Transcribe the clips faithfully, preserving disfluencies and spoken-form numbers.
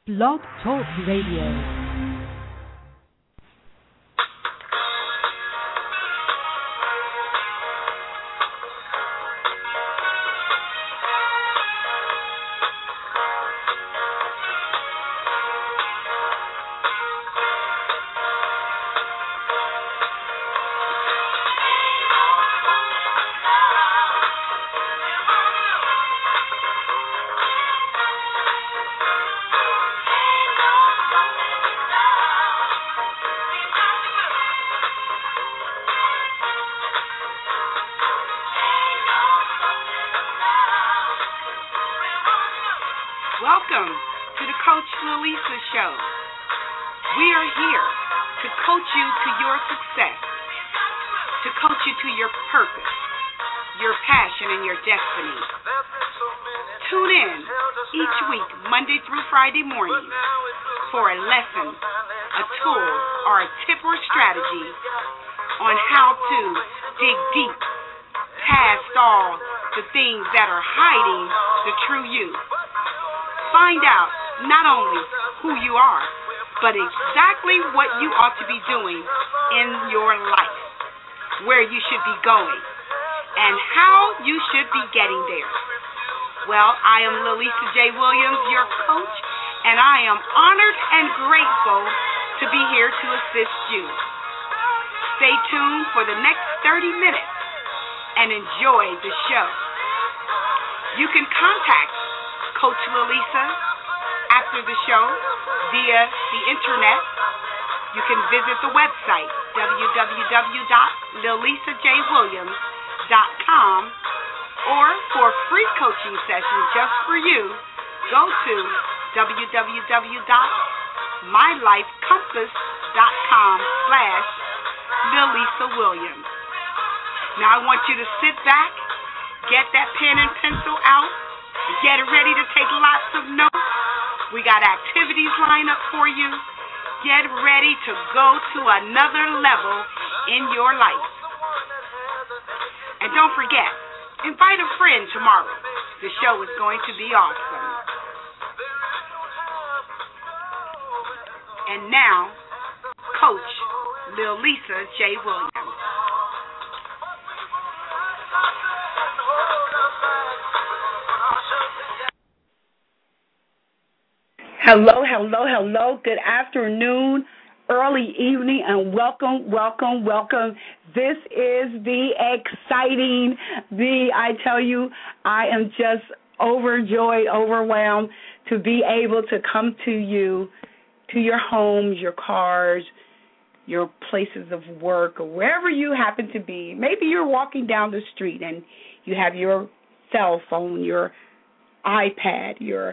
Blog Talk Radio. Welcome to the Coach Lalisa Show. We are here to coach you to your success, to coach you to your purpose, your passion, and your destiny. Tune in each week, Monday through Friday morning, for a lesson, a tool, or a tip or strategy on how to dig deep past all the things that are hiding the true you. Find out not only who you are, but exactly what you ought to be doing in your life, where you should be going, and how you should be getting there. Well, I am Lalisa J. Williams, your coach, and I am honored and grateful to be here to assist you. Stay tuned for the next thirty minutes and enjoy the show. You can contact Coach Lalisa after the show via the internet. You can visit the website w w w dot lalisa j williams dot com, or for free coaching sessions just for you, go to w w w dot my life compass dot com slash lalisa williams. Now I want you to sit back, get that pen and pencil out, get ready to take lots of notes. We got activities lined up for you. Get ready to go to another level in your life. And don't forget, invite a friend tomorrow. The show is going to be awesome. And now, Coach Lalisa J. Williams. Hello, hello, hello. Good afternoon, early evening, and welcome, welcome, welcome. This is the exciting, the, I tell you, I am just overjoyed, overwhelmed to be able to come to you, to your homes, your cars, your places of work, or wherever you happen to be. Maybe you're walking down the street and you have your cell phone, your iPad, your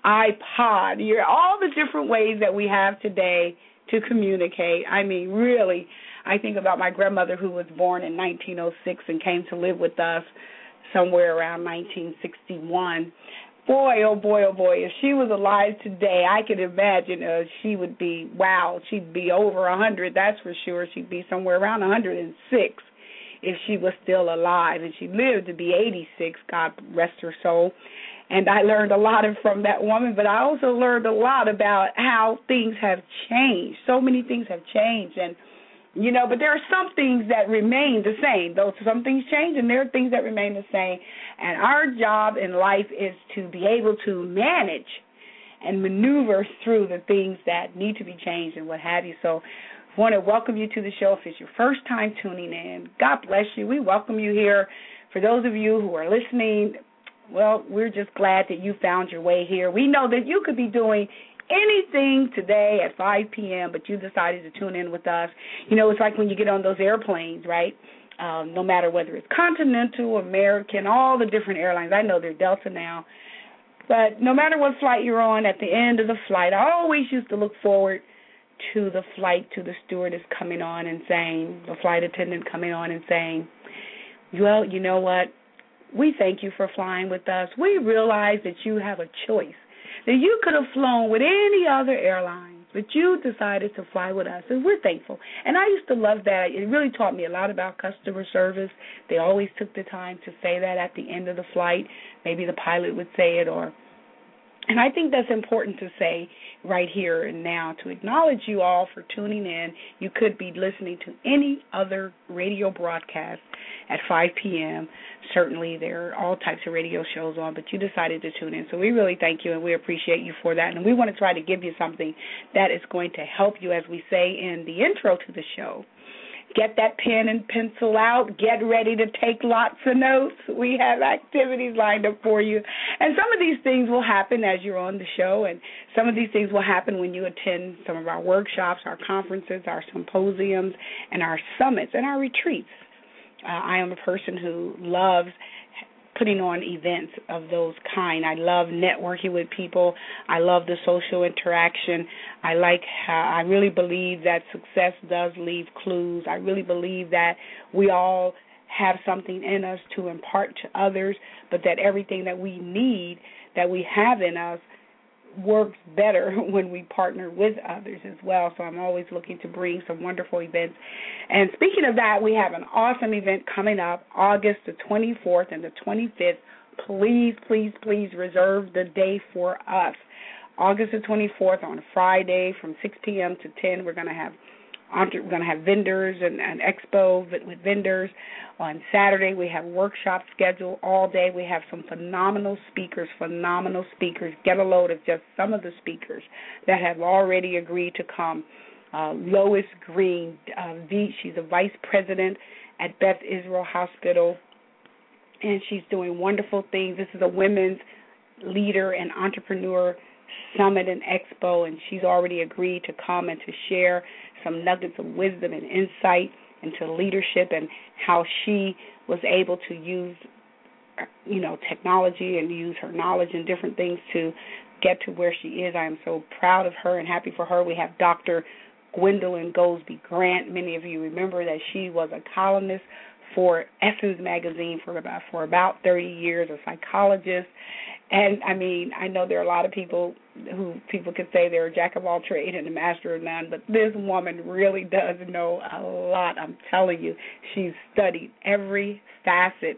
iPod, your, all the different ways that we have today to communicate. I mean, really, I think about my grandmother who was born in nineteen oh six and came to live with us somewhere around nineteen sixty-one. Boy, oh boy, oh boy, if she was alive today, I could imagine uh, she would be, wow, she'd be over one hundred, that's for sure. She'd be somewhere around one hundred six if she was still alive, and she lived to be eighty-six, God rest her soul. And I learned a lot from that woman, but I also learned a lot about how things have changed. So many things have changed, and you know, but there are some things that remain the same. Though some things change, and there are things that remain the same. And our job in life is to be able to manage and maneuver through the things that need to be changed and what have you. So I want to welcome you to the show. If it's your first time tuning in, God bless you. We welcome you here. For those of you who are listening, well, we're just glad that you found your way here. We know that you could be doing anything today at five p.m., but you decided to tune in with us. You know, it's like when you get on those airplanes, right? Um, no matter whether it's Continental, American, all the different airlines. I know they're Delta now. But no matter what flight you're on, at the end of the flight, I always used to look forward to the flight, to the stewardess coming on and saying, the flight attendant coming on and saying, well, you know what? We thank you for flying with us. We realize that you have a choice, that you could have flown with any other airline, but you decided to fly with us, and we're thankful. And I used to love that. It really taught me a lot about customer service. They always took the time to say that at the end of the flight. Maybe the pilot would say it, or And I think that's important to say right here and now, to acknowledge you all for tuning in. You could be listening to any other radio broadcast at five p.m. Certainly there are all types of radio shows on, but you decided to tune in. So we really thank you, and we appreciate you for that. And we want to try to give you something that is going to help you, as we say in the intro to the show. Get that pen and pencil out. Get ready to take lots of notes. We have activities lined up for you. And some of these things will happen as you're on the show, and some of these things will happen when you attend some of our workshops, our conferences, our symposiums, and our summits, and our retreats. Uh, I am a person who loves putting on events of those kind. I love networking with people. I love the social interaction. I like how I really believe that success does leave clues. I really believe that we all have something in us to impart to others, but that everything that we need, that we have in us, works better when we partner with others as well. So I'm always looking to bring some wonderful events. And speaking of that, we have an awesome event coming up August the twenty-fourth and the twenty-fifth. Please, please, please reserve the day for us. August the twenty-fourth on Friday from six p.m. to ten, we're going to have We're going to have vendors and an expo with vendors. On Saturday, we have workshops scheduled all day. We have some phenomenal speakers, phenomenal speakers. Get a load of just some of the speakers that have already agreed to come. Uh, Lois Green, uh, v, she's a vice president at Beth Israel Hospital, and she's doing wonderful things. This is a women's leader and entrepreneur summit and expo, and she's already agreed to come and to share some nuggets of wisdom and insight into leadership and how she was able to use, you know, technology and use her knowledge and different things to get to where she is. I am so proud of her and happy for her. We have Doctor Gwendolyn Goldsby Grant. Many of you remember that she was a columnist for Essence magazine for about for about thirty years, a psychologist. And, I mean, I know there are a lot of people who people could say they're a jack of all trades and a master of none, but this woman really does know a lot. I'm telling you, she's studied every facet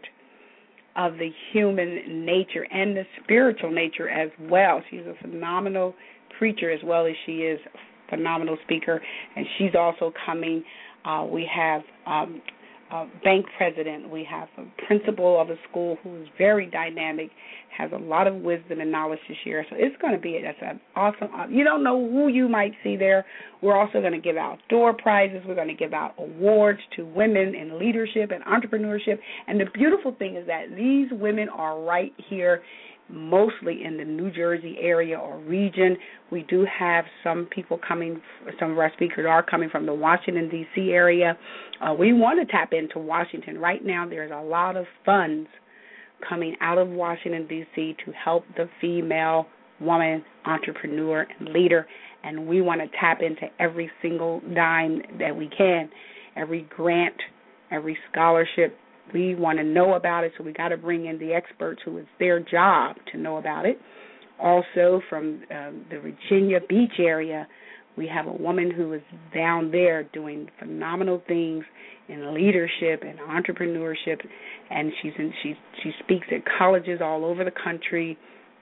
of the human nature and the spiritual nature as well. She's a phenomenal preacher as well as she is a phenomenal speaker, and she's also coming. Uh, we have um, a bank president. We have a principal of a school who is very dynamic, has a lot of wisdom and knowledge to share. So it's going to be that's an awesome. You don't know who you might see there. We're also going to give out door prizes. We're going to give out awards to women in leadership and entrepreneurship. And the beautiful thing is that these women are right here, mostly in the New Jersey area or region. We do have some people coming, some of our speakers are coming from the Washington, D C area. Uh, we want to tap into Washington. Right now there's a lot of funds coming out of Washington, D C to help the female woman entrepreneur and leader, and we want to tap into every single dime that we can, every grant, every scholarship. We want to know about it, so we got to bring in the experts who it's their job to know about it. Also, from um, the Virginia Beach area, we have a woman who is down there doing phenomenal things in leadership and entrepreneurship, and she's in, she she speaks at colleges all over the country.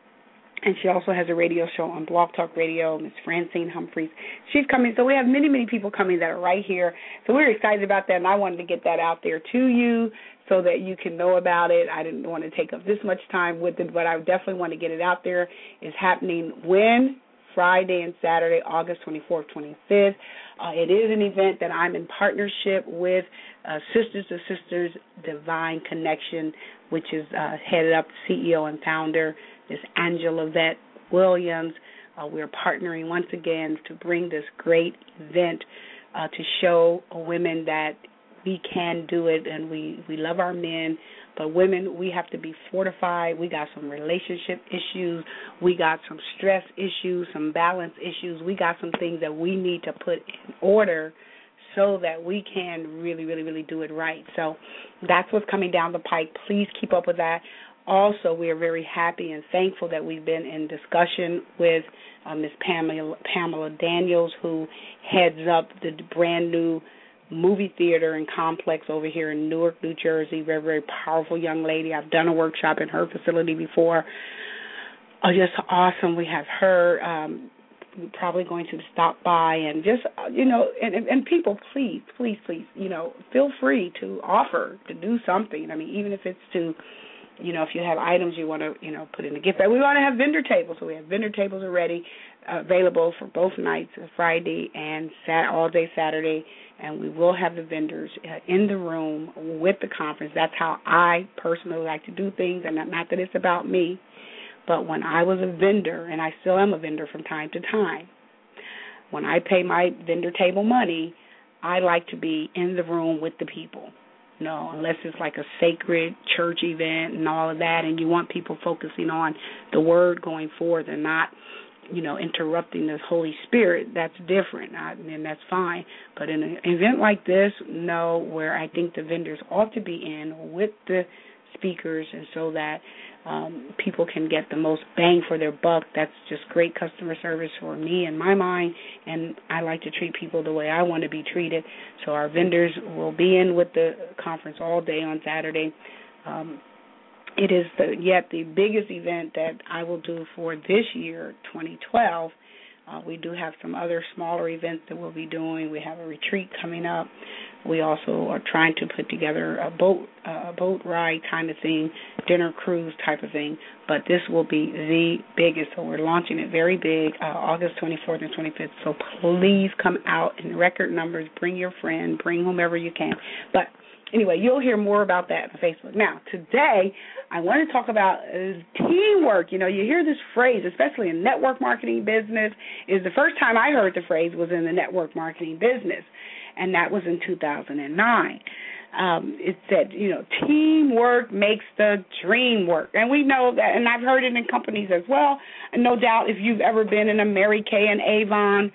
And she also has a radio show on Blog Talk Radio, Miss Francine Humphreys. She's coming. So we have many, many people coming that are right here. So we're excited about that, and I wanted to get that out there to you so that you can know about it. I didn't want to take up this much time with it, but I definitely want to get it out there. It's happening when? Friday and Saturday, August twenty-fourth, twenty-fifth. Uh, it is an event that I'm in partnership with uh, Sisters to Sisters Divine Connection, which is uh, headed up C E O and founder, Miss Angela Vette Williams. Uh, we're partnering once again to bring this great event uh, to show women that we can do it, and we, we love our men. But women, we have to be fortified. We got some relationship issues. We got some stress issues, some balance issues. We got some things that we need to put in order so that we can really, really, really do it right. So that's what's coming down the pike. Please keep up with that. Also, we are very happy and thankful that we've been in discussion with uh, Miz Pamela, Pamela Daniels, who heads up the brand new movie theater and complex over here in Newark, New Jersey. Very, very powerful young lady. I've done a workshop in her facility before. Oh, just awesome. We have her. Um, we're probably going to stop by and just, uh, you know, and, and, and people, please, please, please, you know, feel free to offer to do something. I mean, even if it's to, you know, if you have items you want to, you know, put in the gift bag. We want to have vendor tables, so we have vendor tables already uh, available for both nights, Friday and sat- all day Saturday, and we will have the vendors uh, in the room with the conference. That's how I personally like to do things, and not, not that it's about me. But when I was a vendor, and I still am a vendor from time to time, when I pay my vendor table money, I like to be in the room with the people. No, unless it's like a sacred church event and all of that, and you want people focusing on the word going forth and not, you know, interrupting the Holy Spirit, that's different, I, and that's fine. But in an event like this, no, where I think the vendors ought to be in with the speakers, and so that um, people can get the most bang for their buck. That's just great customer service for me in my mind, and I like to treat people the way I want to be treated. So our vendors will be in with the conference all day on Saturday. Um, it is the, yet the biggest event that I will do for this year, twenty twelve. Uh, we do have some other smaller events that we'll be doing. We have a retreat coming up. We also are trying to put together a boat uh, a boat ride kind of thing, dinner cruise type of thing. But this will be the biggest, so we're launching it very big, uh, August twenty-fourth and twenty-fifth. So please come out in record numbers. Bring your friend. Bring whomever you can. But anyway, you'll hear more about that on Facebook. Now, today, I want to talk about uh, teamwork. You know, you hear this phrase, especially in network marketing business. Is the first time I heard the phrase was in the network marketing business, and that was in two thousand nine. Um, it said, you know, teamwork makes the dream work. And we know that, and I've heard it in companies as well. And no doubt if you've ever been in a Mary Kay and Avon,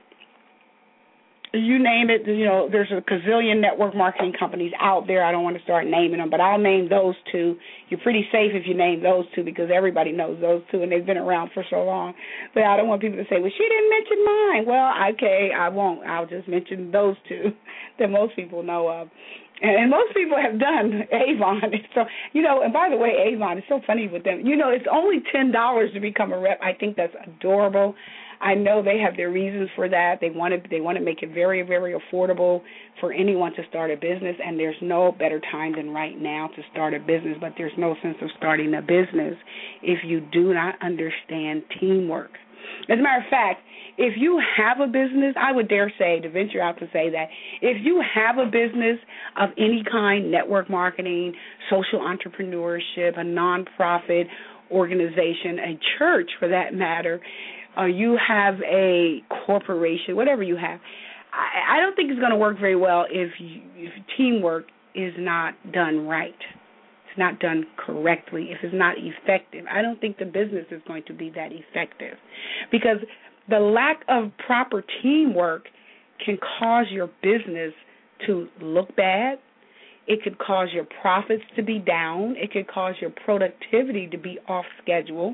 you name it, you know, there's a gazillion network marketing companies out there. I don't want to start naming them, but I'll name those two. You're pretty safe if you name those two because everybody knows those two, and they've been around for so long. But I don't want people to say, well, she didn't mention mine. Well, okay, I won't. I'll just mention those two that most people know of. And most people have done Avon. So, you know, and by the way, Avon is so funny with them. You know, it's only ten dollars to become a rep. I think that's adorable. I know they have their reasons for that. They want to they want to make it very, very affordable for anyone to start a business, and there's no better time than right now to start a business, but there's no sense of starting a business if you do not understand teamwork. As a matter of fact, if you have a business, I would dare say, to venture out to say that, if you have a business of any kind, network marketing, social entrepreneurship, a nonprofit organization, a church for that matter, or you have a corporation, whatever you have, I, I don't think it's going to work very well if, you, if teamwork is not done right. It's not done correctly, if it's not effective. I don't think the business is going to be that effective because the lack of proper teamwork can cause your business to look bad. It could cause your profits to be down. It could cause your productivity to be off schedule.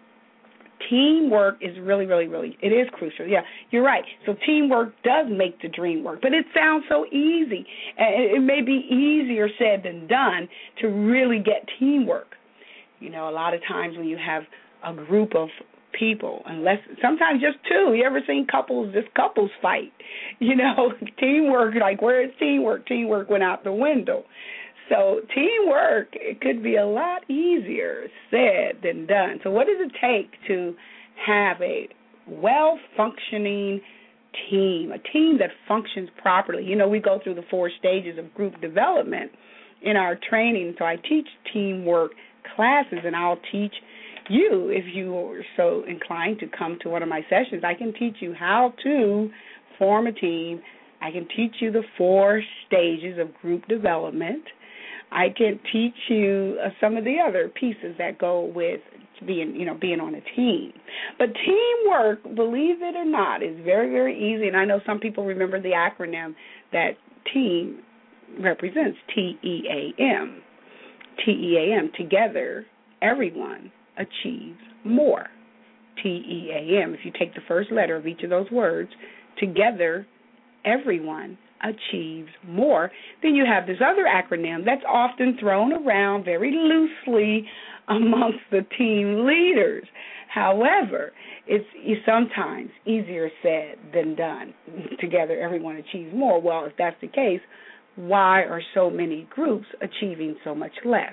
Teamwork is really, really, really, it is crucial. Yeah, you're right. So teamwork does make the dream work, but it sounds so easy. It may be easier said than done to really get teamwork. You know, a lot of times when you have a group of people, unless sometimes just two. You ever seen couples, just couples fight? You know, teamwork, like where is teamwork? Teamwork went out the window. So teamwork, it could be a lot easier said than done. So what does it take to have a well-functioning team, a team that functions properly? You know, we go through the four stages of group development in our training. So I teach teamwork classes, and I'll teach you, if you are so inclined to come to one of my sessions, I can teach you how to form a team. I can teach you the four stages of group development. I can teach you uh, some of the other pieces that go with being, you know, being on a team. But teamwork, believe it or not, is very, very easy. And I know some people remember the acronym that TEAM represents, T E A M. T E A M, together, everyone achieves more. T E A M. If you take the first letter of each of those words, together, everyone achieves more. Then you have this other acronym that's often thrown around very loosely amongst the team leaders. However, it's sometimes easier said than done. Together, everyone achieves more. Well, if that's the case, why are so many groups achieving so much less?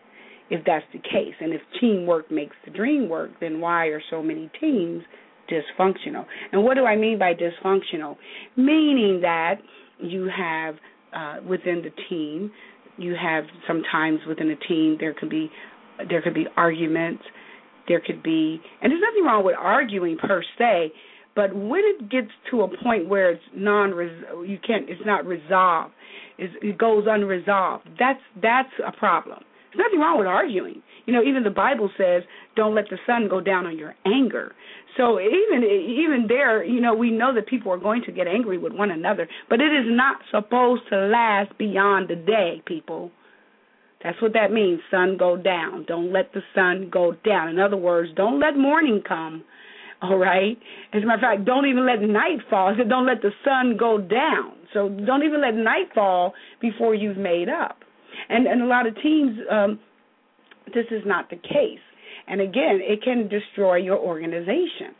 If that's the case, and if teamwork makes the dream work, then why are so many teams dysfunctional? And what do I mean by dysfunctional? Meaning that you have uh, within the team, you have sometimes within a team there could be there could be arguments, there could be, and there's nothing wrong with arguing per se, but when it gets to a point where it's non, you can't, it's not resolved, it's, it goes unresolved. That's that's a problem. There's nothing wrong with arguing. You know, even the Bible says, "Don't let the sun go down on your anger." So even even there, you know, we know that people are going to get angry with one another, but it is not supposed to last beyond the day, people. That's what that means, sun go down. Don't let the sun go down. In other words, don't let morning come, all right? As a matter of fact, don't even let night fall. I said don't let the sun go down. So don't even let night fall before you've made up. And, and a lot of teams, um, this is not the case. And, again, it can destroy your organization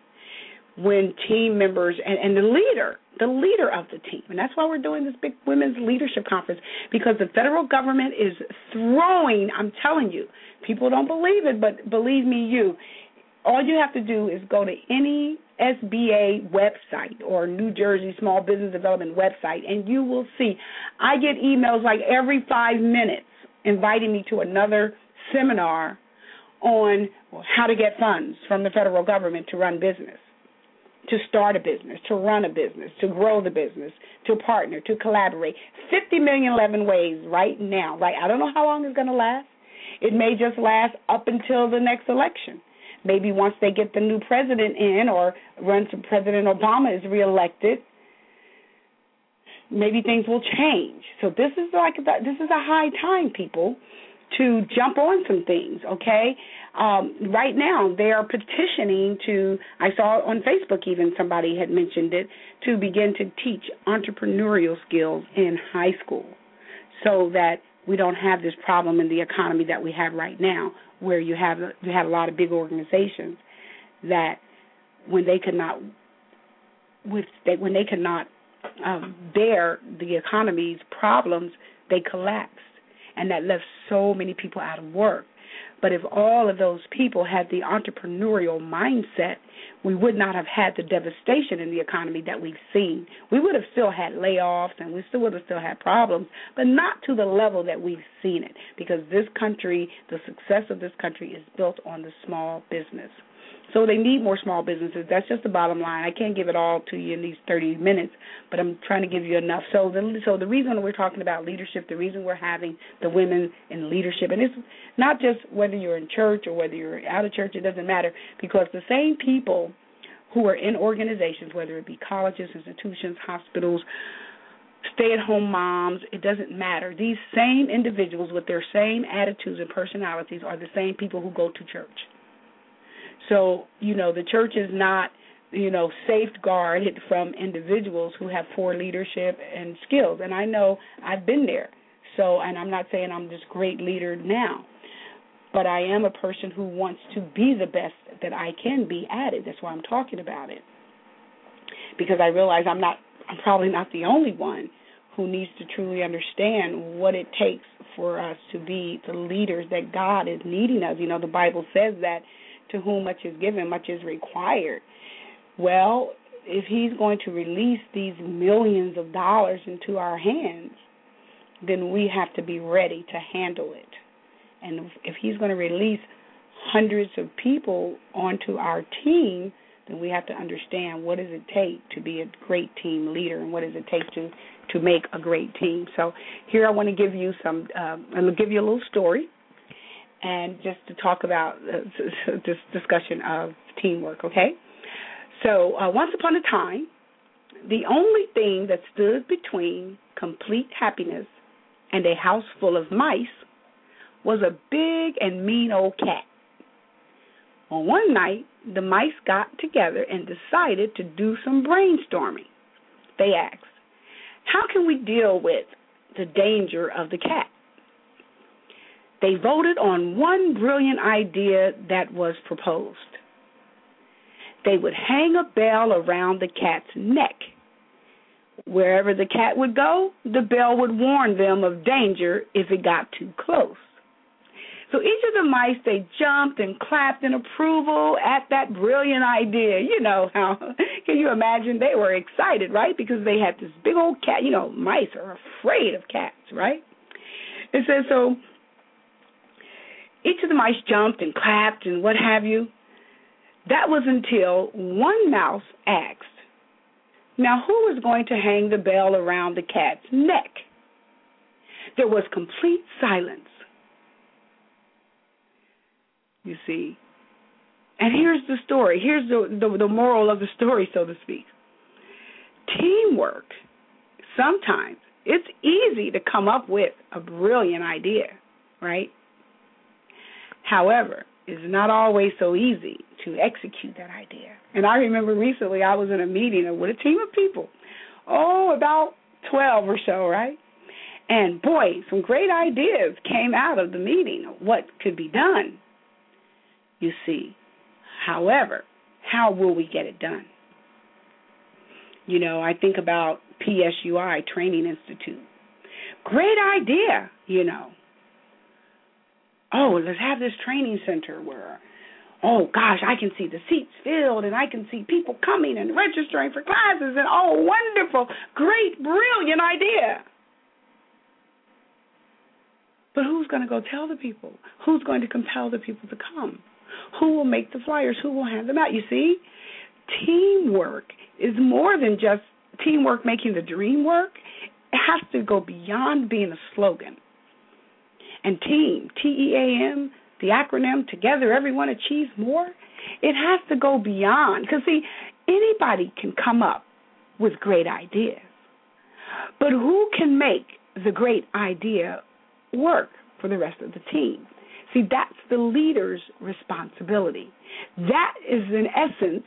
when team members and, and the leader, the leader of the team, and that's why we're doing this big women's leadership conference, because the federal government is throwing, I'm telling you, people don't believe it, but believe me you, all you have to do is go to any S B A website or New Jersey Small Business Development website, and you will see. I get emails like every five minutes inviting me to another seminar on how to get funds from the federal government to run business, to start a business, to run a business, to grow the business, to partner, to collaborate. fifty million eleven ways right now. Right? I don't know how long it's going to last. It may just last up until the next election. Maybe once they get the new president in, or once President Obama is reelected, maybe things will change. So this is like this is a high time, people, to jump on some things, okay? Um, right now, they are petitioning to, I saw on Facebook even somebody had mentioned it, to begin to teach entrepreneurial skills in high school so that we don't have this problem in the economy that we have right now, where you have you have a lot of big organizations that when they could not with when they could not um, bear the economy's problems, they collapsed, and that left so many people out of work. But if all of those people had the entrepreneurial mindset, we would not have had the devastation in the economy that we've seen. We would have still had layoffs, and we still would have still had problems, but not to the level that we've seen it, because this country, the success of this country is built on the small business. So they need more small businesses. That's just the bottom line. I can't give it all to you in these thirty minutes, but I'm trying to give you enough. So the, so the reason we're talking about leadership, the reason we're having the women in leadership, and it's not just whether you're in church or whether you're out of church, it doesn't matter, because the same people who are in organizations, whether it be colleges, institutions, hospitals, stay-at-home moms, it doesn't matter. These same individuals with their same attitudes and personalities are the same people who go to church. So, you know, the church is not, you know, safeguarded from individuals who have poor leadership and skills. And I know I've been there. So, and I'm not saying I'm this great leader now, but I am a person who wants to be the best that I can be at it. That's why I'm talking about it. Because I realize I'm not, I'm probably not the only one who needs to truly understand what it takes for us to be the leaders that God is needing us. You know, the Bible says that to whom much is given, much is required. Well, if he's going to release these millions of dollars into our hands, then we have to be ready to handle it. And if he's going to release hundreds of people onto our team, then we have to understand what does it take to be a great team leader, and what does it take to, to make a great team. So here I want to give you some, uh, I'll give you a little story, and just to talk about uh, this discussion of teamwork, okay? So uh, once upon a time, the only thing that stood between complete happiness and a house full of mice was a big and mean old cat. Well, one night, the mice got together and decided to do some brainstorming. They asked, how can we deal with the danger of the cat? They voted on one brilliant idea that was proposed. They would hang a bell around the cat's neck. Wherever the cat would go, the bell would warn them of danger if it got too close. So each of the mice, they jumped and clapped in approval at that brilliant idea. You know how, can you imagine? They were excited, right? Because they had this big old cat. You know, mice are afraid of cats, right? It says, so each of the mice jumped and clapped and what have you. That was until one mouse asked, now who is going to hang the bell around the cat's neck? There was complete silence. You see. And here's the story. Here's the, the, the moral of the story, so to speak. Teamwork, sometimes it's easy to come up with a brilliant idea, right? However, it's not always so easy to execute that idea. And I remember recently I was in a meeting with a team of people, oh, about twelve or so, right? And boy, some great ideas came out of the meeting of what could be done. You see, however, how will we get it done? You know, I think about P S U I, Training Institute. Great idea, you know. Oh, let's have this training center where, oh, gosh, I can see the seats filled and I can see people coming and registering for classes and, oh, wonderful, great, brilliant idea. But who's going to go tell the people? Who's going to compel the people to come? Who will make the flyers? Who will hand them out? You see, teamwork is more than just teamwork making the dream work. It has to go beyond being a slogan. And team, T E A M, the acronym, together everyone achieves more, it has to go beyond. Because, see, anybody can come up with great ideas. But who can make the great idea work for the rest of the team? See, that's the leader's responsibility. That is, in essence,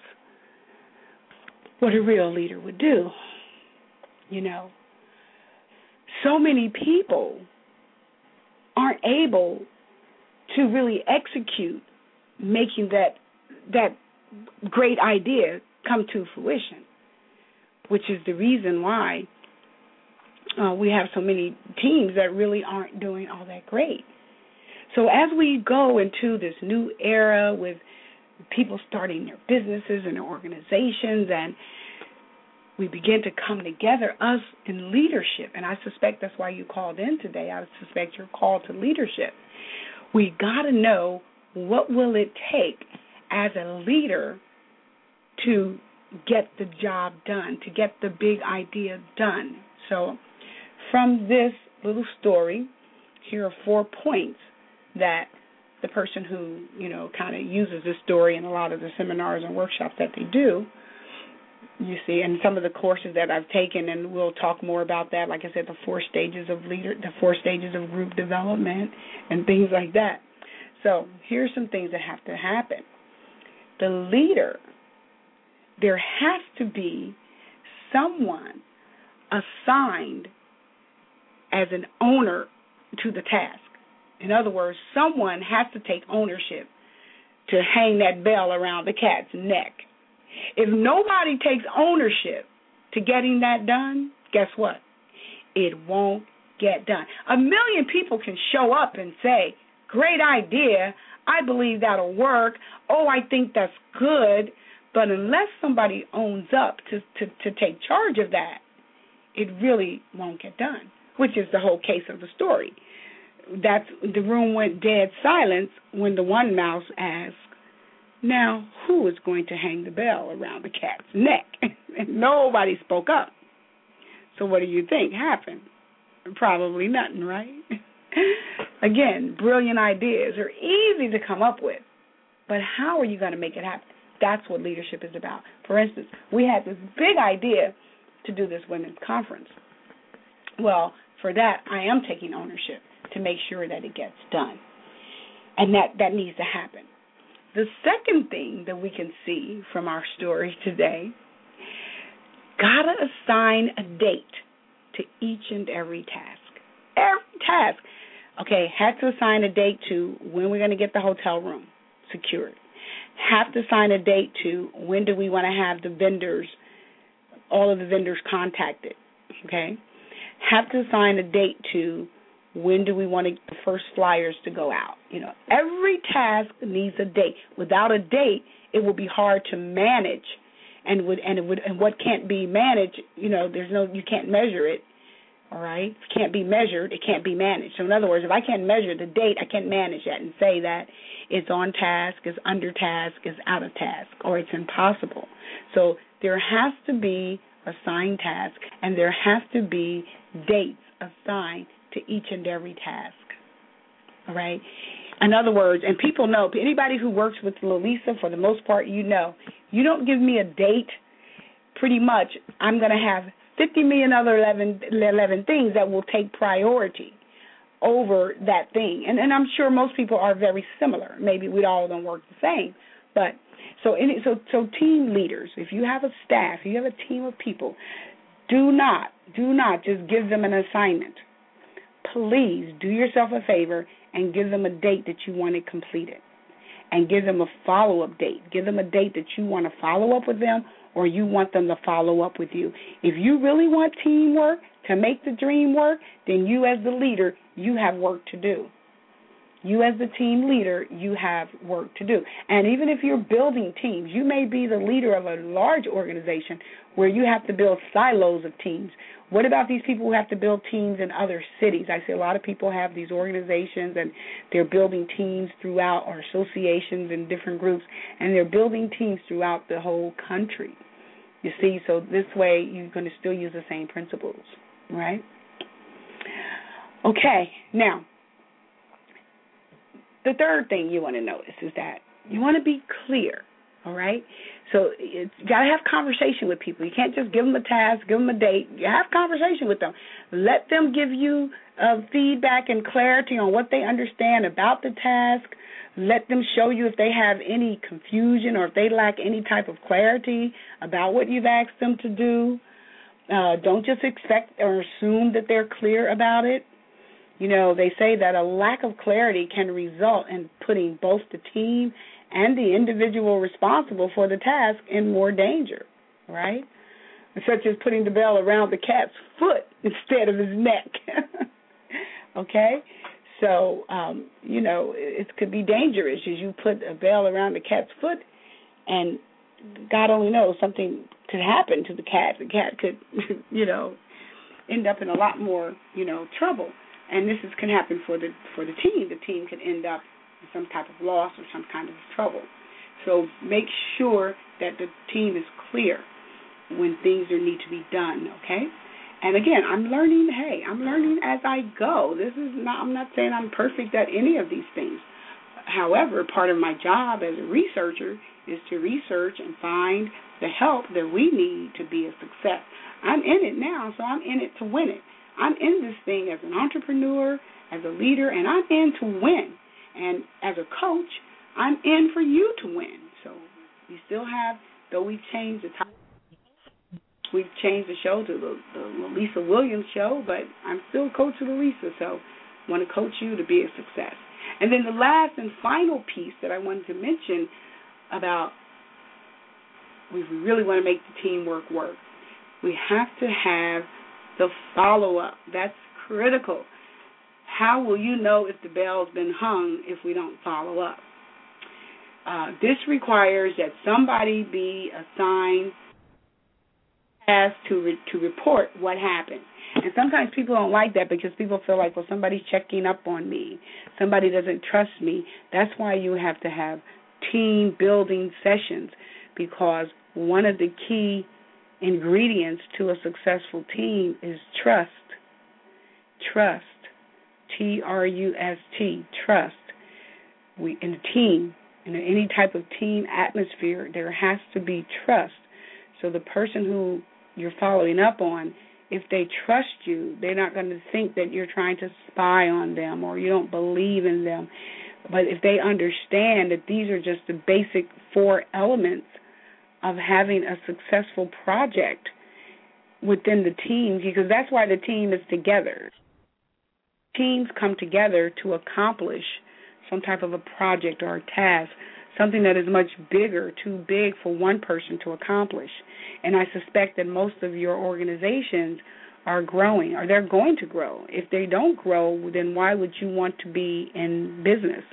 what a real leader would do. You know, so many people aren't able to really execute making that that great idea come to fruition, which is the reason why uh, we have so many teams that really aren't doing all that great. So as we go into this new era with people starting their businesses and their organizations, and we begin to come together, us in leadership, and I suspect that's why you called in today. I suspect you're called to leadership. We got to know, what will it take as a leader to get the job done, to get the big idea done. So from this little story, here are four points that the person who, you know, kind of uses this story in a lot of the seminars and workshops that they do, you see, and some of the courses that I've taken, and we'll talk more about that, like I said, the four stages of leader, the four stages of group development and things like that. So here's some things that have to happen. The leader, there has to be someone assigned as an owner to the task. In other words, someone has to take ownership to hang that bell around the cat's neck. If nobody takes ownership to getting that done, guess what? It won't get done. A million people can show up and say, great idea, I believe that'll work, oh, I think that's good, but unless somebody owns up to, to, to take charge of that, it really won't get done, which is the whole case of the story. That's, the room went dead silence when the one mouse asked, now, who is going to hang the bell around the cat's neck? And nobody spoke up. So what do you think happened? Probably nothing, right? Again, brilliant ideas are easy to come up with, but how are you going to make it happen? That's what leadership is about. For instance, we had this big idea to do this women's conference. Well, for that, I am taking ownership to make sure that it gets done, and that, that needs to happen. The second thing that we can see from our story today, gotta assign a date to to each and every task. Every task. Okay, have to assign a date to when we're going to get the hotel room secured. Have to assign a date to when do we want to have the vendors, all of the vendors contacted. Okay? Have to assign a date to when do we want to get the first flyers to go out. You know, every task needs a date. Without a date, it will be hard to manage, and would and it would and what can't be managed, you know, there's no you can't measure it. All right, if it can't be measured, it can't be managed. So in other words, if I can't measure the date, I can't manage that and say that it's on task, it's under task, it's out of task, or it's impossible. So there has to be assigned task, and there has to be dates assigned to each and every task. All right. In other words, and people know, anybody who works with Lalisa, for the most part, you know, you don't give me a date, pretty much I'm going to have fifty million other eleven, eleven things that will take priority over that thing. And, and I'm sure most people are very similar. Maybe we all don't work the same. But so, any, so, so team leaders, if you have a staff, if you have a team of people, do not, do not just give them an assignment. Please do yourself a favor and give them a date that you want it completed, and give them a follow-up date. Give them a date that you want to follow up with them, or you want them to follow up with you. If you really want teamwork to make the dream work, then you as the leader, you have work to do. You as the team leader, you have work to do. And even if you're building teams, you may be the leader of a large organization where you have to build silos of teams. What about these people who have to build teams in other cities? I see a lot of people have these organizations and they're building teams throughout, or associations and different groups, and they're building teams throughout the whole country. You see, so this way you're going to still use the same principles, right? Okay, now, the third thing you want to notice is that you want to be clear, all right? So it's, you got to have conversation with people. You can't just give them a task, give them a date. You have conversation with them. Let them give you uh, feedback and clarity on what they understand about the task. Let them show you if they have any confusion or if they lack any type of clarity about what you've asked them to do. Uh, don't just expect or assume that they're clear about it. You know, they say that a lack of clarity can result in putting both the team and the individual responsible for the task in more danger, right? Such as putting the bell around the cat's foot instead of his neck. Okay? So, um, you know, it could be dangerous as you put a bell around the cat's foot, and God only knows something could happen to the cat. The cat could, you know, end up in a lot more, you know, trouble. And this is, can happen for the for the team. The team could end up in some type of loss or some kind of trouble. So make sure that the team is clear when things are need to be done, okay? And again, I'm learning, hey, I'm learning as I go. This is not, I'm not saying I'm perfect at any of these things. However, part of my job as a researcher is to research and find the help that we need to be a success. I'm in it now, so I'm in it to win it. I'm in this thing as an entrepreneur, as a leader, and I'm in to win. And as a coach, I'm in for you to win. So we still have, though we've changed the title, we've changed the show to the, the Lalisa Williams Show, but I'm still Coach Lalisa, so I want to coach you to be a success. And then the last and final piece that I wanted to mention about, if we really want to make the teamwork work, we have to have the follow-up. That's critical. How will you know if the bell's been hung if we don't follow up? Uh, this requires that somebody be assigned task to re- to report what happened. And sometimes people don't like that because people feel like, well, somebody's checking up on me. Somebody doesn't trust me. That's why you have to have team-building sessions, because one of the key ingredients to a successful team is trust. Trust. T R U S T. Trust. We in a team, in any type of team atmosphere, there has to be trust. So the person who you're following up on, if they trust you, they're not going to think that you're trying to spy on them or you don't believe in them. But if they understand that these are just the basic four elements of having a successful project, within the teams, because that's why the team is together. Teams come together to accomplish some type of a project or a task, something that is much bigger, too big for one person to accomplish. And I suspect that most of your organizations are growing, or they're going to grow. If they don't grow, then why would you want to be in business?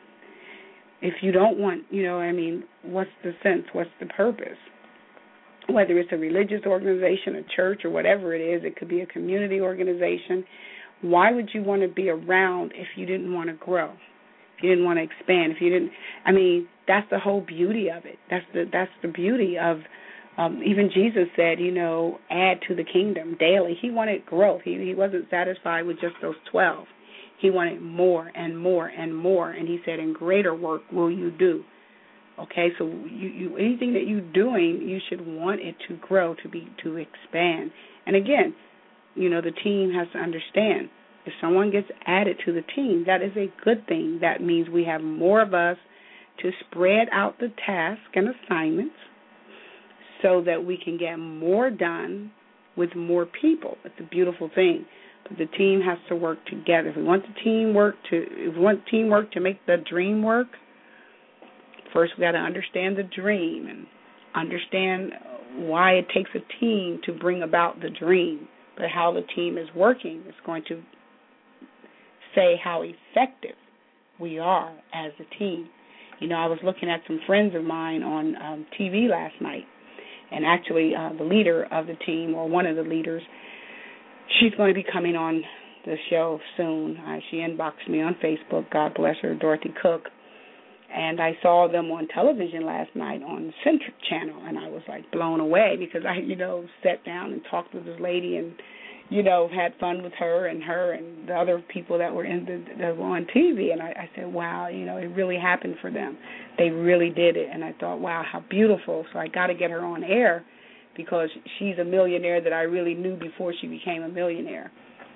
If you don't want, you know, I mean, what's the sense? What's the purpose? Whether it's a religious organization, a church, or whatever it is, it could be a community organization. Why would you want to be around if you didn't want to grow? If you didn't want to expand? If you didn't, I mean, that's the whole beauty of it. That's the that's the beauty of, um, even Jesus said, you know, add to the kingdom daily. He wanted growth. He he wasn't satisfied with just those twelve. He wanted more and more and more, and he said, and greater work will you do. Okay, so you, you anything that you're doing, you should want it to grow, to be to expand. And again, you know, the team has to understand, if someone gets added to the team, that is a good thing. That means we have more of us to spread out the tasks and assignments so that we can get more done with more people. It's a beautiful thing. But the team has to work together. If we want the teamwork to, if we want teamwork to make the dream work, first we got to understand the dream and understand why it takes a team to bring about the dream. But how the team is working is going to say how effective we are as a team. You know, I was looking at some friends of mine on um, T V last night, and actually uh, the leader of the team, or one of the leaders, she's going to be coming on the show soon. Uh, she inboxed me on Facebook, God bless her, Dorothy Cook. And I saw them on television last night on the Centric Channel, and I was, like, blown away because I, you know, sat down and talked with this lady and, you know, had fun with her and her and the other people that were in the, that were on T V. And I, I said, wow, you know, it really happened for them. They really did it. And I thought, wow, how beautiful. So I got to get her on air because she's a millionaire that I really knew before she became a millionaire.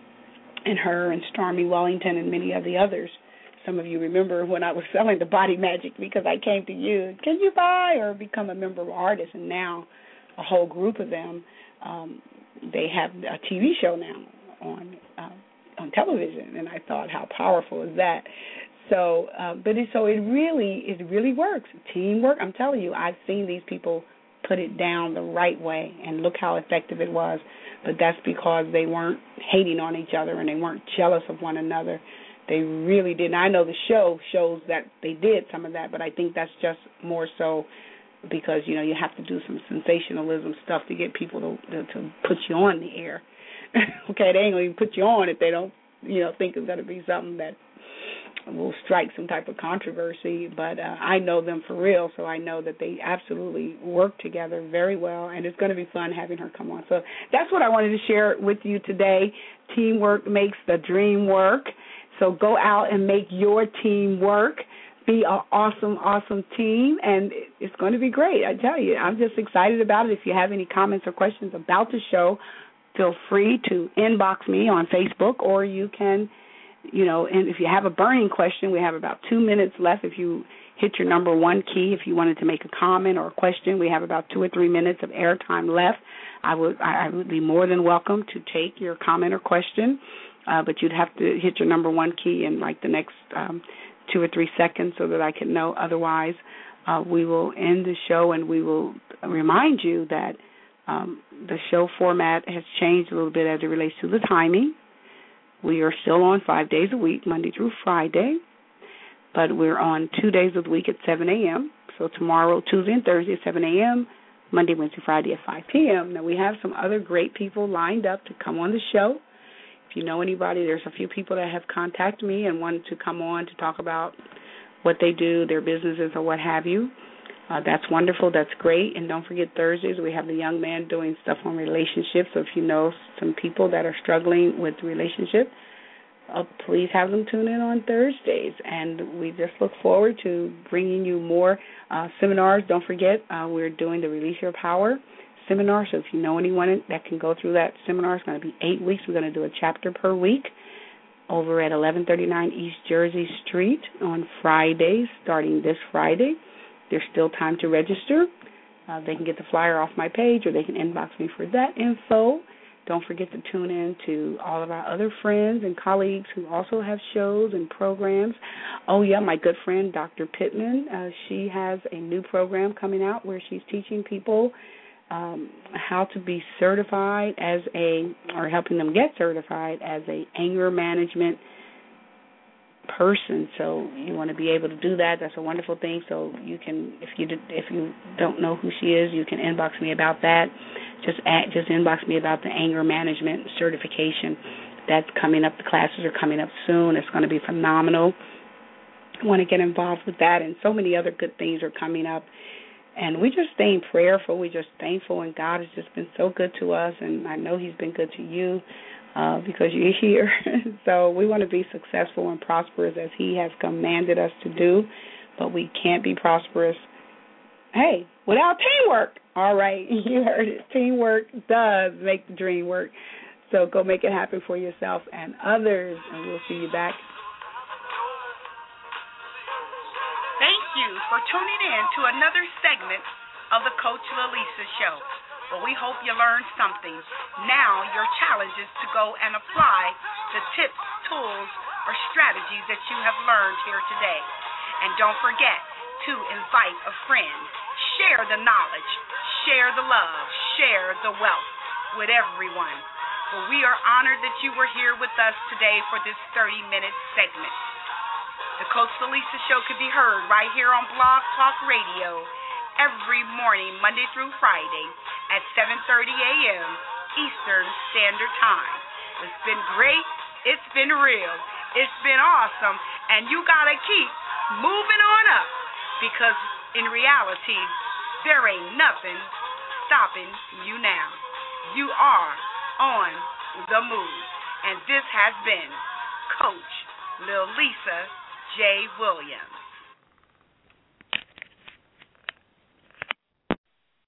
And her and Stormy Wellington and many of the others. Some of you remember when I was selling the Body Magic because I came to you, can you buy or become a member of artists? And now a whole group of them, um, they have a T V show now on uh, on television. And I thought, how powerful is that? So, uh, but it, so it really, it really works. Teamwork, I'm telling you, I've seen these people put it down the right way, and look how effective it was. But that's because they weren't hating on each other and they weren't jealous of one another. They really did. And I know the show shows that they did some of that, but I think that's just more so because, you know, you have to do some sensationalism stuff to get people to to, to put you on the air. Okay, they ain't going to even put you on if they don't, you know, think it's going to be something that will strike some type of controversy. But uh, I know them for real, so I know that they absolutely work together very well, and it's going to be fun having her come on. So that's what I wanted to share with you today. Teamwork makes the dream work. So go out and make your team work. Be an awesome, awesome team, and it's going to be great. I tell you, I'm just excited about it. If you have any comments or questions about the show, feel free to inbox me on Facebook, or you can, you know, and if you have a burning question, we have about two minutes left. If you hit your number one key, if you wanted to make a comment or a question, we have about two or three minutes of airtime left. I would, I would be more than welcome to take your comment or question. Uh, but you'd have to hit your number one key in like the next um, two or three seconds so that I can know. Otherwise, uh, we will end the show, and we will remind you that um, the show format has changed a little bit as it relates to the timing. We are still on five days a week, Monday through Friday, but we're on two days of the week at seven a.m. So tomorrow, Tuesday and Thursday at seven a.m., Monday, Wednesday, Friday at five p.m. Now, we have some other great people lined up to come on the show. If you know anybody, there's a few people that have contacted me and wanted to come on to talk about what they do, their businesses, or what have you. Uh, that's wonderful. That's great. And don't forget Thursdays, we have the young man doing stuff on relationships. So if you know some people that are struggling with relationship, uh, please have them tune in on Thursdays. And we just look forward to bringing you more uh, seminars. Don't forget, uh, we're doing the Release Your Power seminar. So if you know anyone that can go through that seminar, it's going to be eight weeks. We're going to do a chapter per week over at eleven thirty-nine East Jersey Street on Fridays, starting this Friday. There's still time to register. Uh, they can get the flyer off my page, or they can inbox me for that info. Don't forget to tune in to all of our other friends and colleagues who also have shows and programs. Oh, yeah, my good friend, Doctor Pittman, uh, she has a new program coming out where she's teaching people um, how to be certified as a, or helping them get certified as a anger management person. So you want to be able to do that. That's a wonderful thing. So you can, if you if you don't know who she is, you can inbox me about that. Just at, just inbox me about the anger management certification. That's coming up. The classes are coming up soon. It's going to be phenomenal. I want to get involved with that, and so many other good things are coming up. And we just staying prayerful. We're just thankful, and God has just been so good to us, and I know He's been good to you uh, because you're here. So we want to be successful and prosperous as He has commanded us to do, but we can't be prosperous, hey, without teamwork. All right, you heard it. Teamwork does make the dream work. So go make it happen for yourself and others, and we'll see you back. Thank you for tuning in to another segment of the Coach Lalisa Show. Well, we hope you learned something. Now your challenge is to go and apply the tips, tools, or strategies that you have learned here today. And don't forget to invite a friend. Share the knowledge, share the love, share the wealth with everyone. Well, we are honored that you were here with us today for this thirty-minute segment. The Coach Lalisa Show can be heard right here on Blog Talk Radio every morning, Monday through Friday at seven thirty a.m. Eastern Standard Time. It's been great. It's been real. It's been awesome. And you got to keep moving on up, because in reality, there ain't nothing stopping you now. You are on the move. And this has been Coach Lalisa J. Williams.